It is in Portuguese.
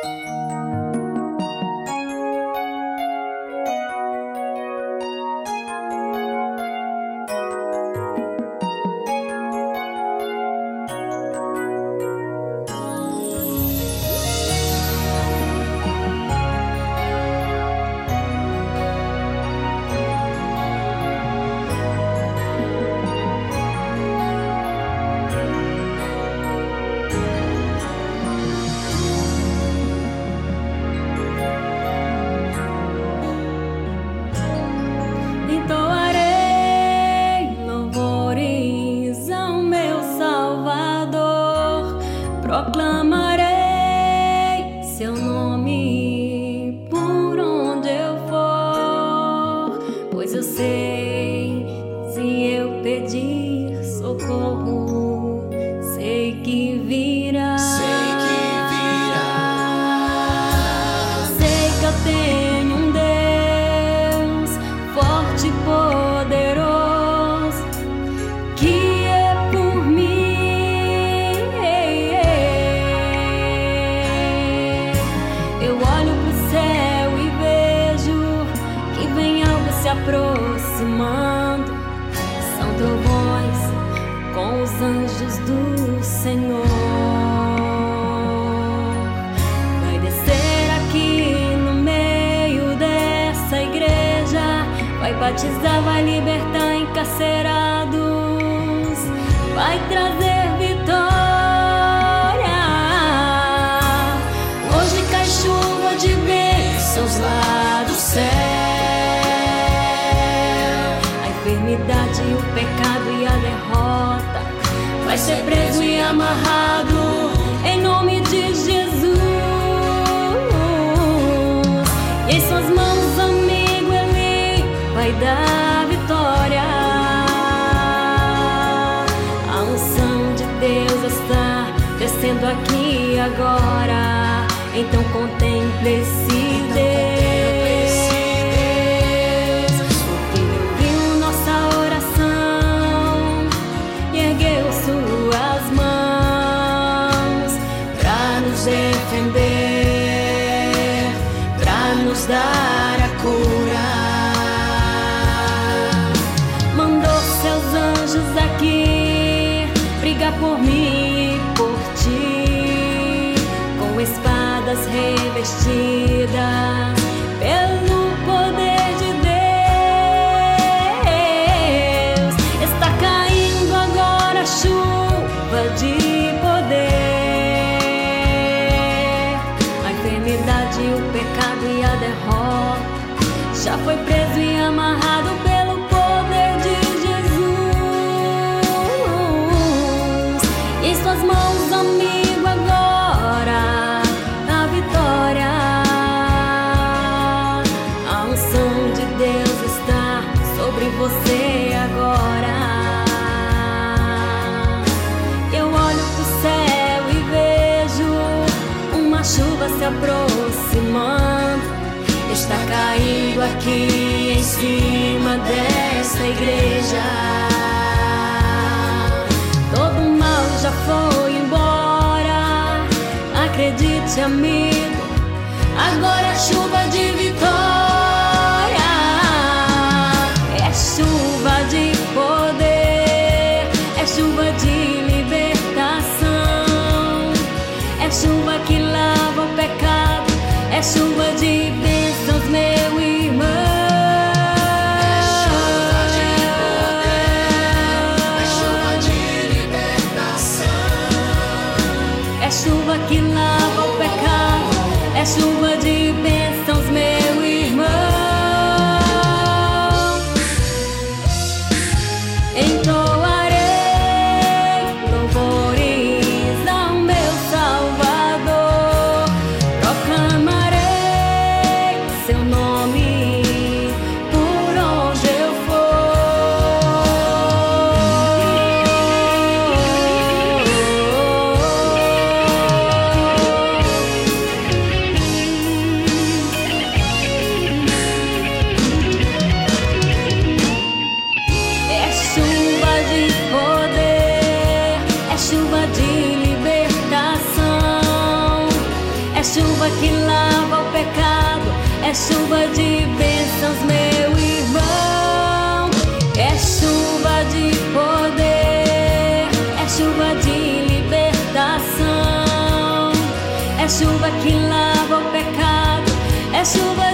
Proclamarei seu nome por onde eu for, pois eu sei, se eu pedir socorro, sei que virá. Sei que eu tenho um Deus forte e poderoso, que é por mim. Eu olho pro céu e vejo que vem algo se aproximando. São trovões com os anjos do Senhor. Vai descer aqui no meio dessa igreja, vai batizar, vai libertar encarcerados, vai trazer vitória. Hoje cai chuva de bênçãos lá do céu. A enfermidade, o pecado e a derrota vai ser preso e amarrado em nome de Jesus. E em suas mãos, amigo, Ele vai dar vitória. A unção de Deus está descendo aqui agora. Então contemple esse Deus. O Filho ouviu nossa oração e ergueu suas mãos pra nos defender, pra nos dar a cura. Mandou seus anjos aqui brigar por mim e por ti, com espadas revestidas pelo poder de Deus. Está caindo agora chuva de poder. A enfermidade, o pecado e a derrota já foi preso e amarrado pelo poder de Jesus. E em suas mãos, amigo, agora a vitória. A unção de Deus está sobre você agora. Eu olho pro céu e vejo uma chuva se aproximando. Está caindo aqui em cima dessa igreja. Todo mal já foi embora. Acredite, amigo, agora é chuva de vitória. É chuva de poder, é chuva de libertação, é chuva que lava o pecado, é chuva de bênçãos, meu irmão. É chuva que lava o pecado, é chuva de bênçãos, meu irmão. Entoarei louvores ao meu Salvador, proclamarei seu nome por onde eu for. chuva que lava o pecado, é chuva de bênçãos, meu irmão. É chuva de poder, é chuva de libertação, é chuva que lava o pecado, é chuva